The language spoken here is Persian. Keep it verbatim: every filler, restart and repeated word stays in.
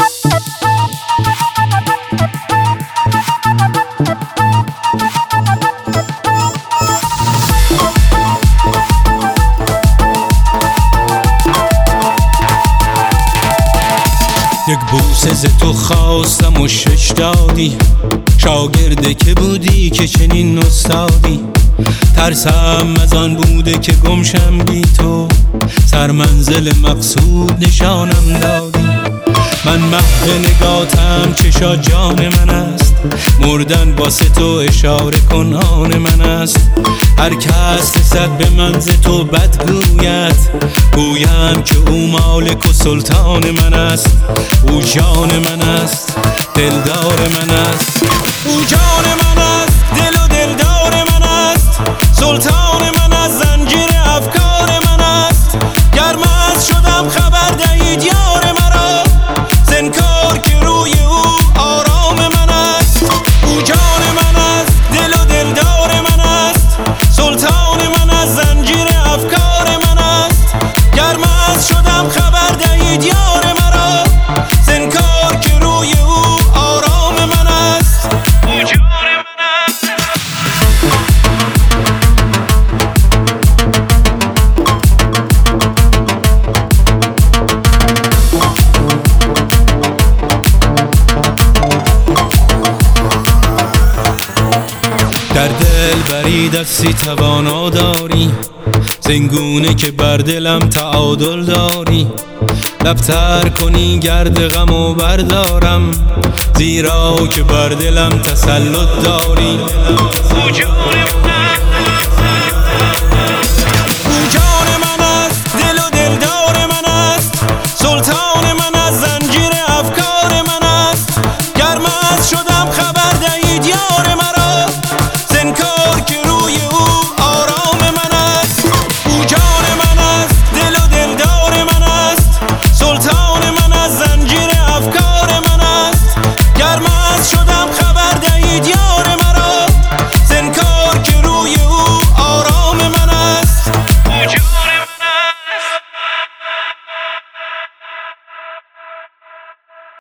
یک بوسه ز تو خواستم و شش دادی، شاگرده که بودی که چنین استادی. ترسم از آن بوده که گمشم بی تو، سر منزل مقصود نشانم دادی. من محو نگاتم چشا جان من است، مردن واسه تو اشاره کن آن من است. هر کس رسد به من ز تو بد گوید، گویم که او مالک و سلطان من است. او جان من است، دلدار من است. او جان من است، دل و دلدار من است. سلطان من است، زنجیر افکار من است. گر مست شدم خبر دهید یار مرا، زنکار که روی او آرام من است. او جان من است، دل و دلدار من است. سلطان من است، زنجیر افکار من است. گر مست شدم خبر دهید یار مرا، زنکار که روی او آرام من است. او جان من است. در دل بری دستی توانا داری، زنگونه که بر دلم تعادل داری. لبتر کنی گرد غم و بردارم، زیرا که بر دلم تسلط داری.